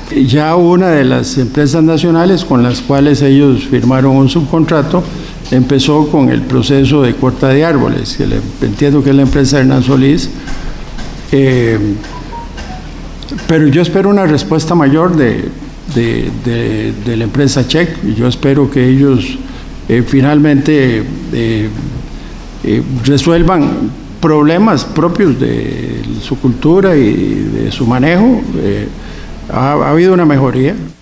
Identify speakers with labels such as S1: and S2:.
S1: Ya una de las empresas nacionales con las cuales ellos firmaron un subcontrato empezó con el proceso de corta de árboles, que entiendo que es la empresa Hernán Solís, pero yo espero una respuesta mayor de la empresa Check, y yo espero que ellos finalmente resuelvan problemas propios de su cultura y de su manejo. Ha habido una mejoría.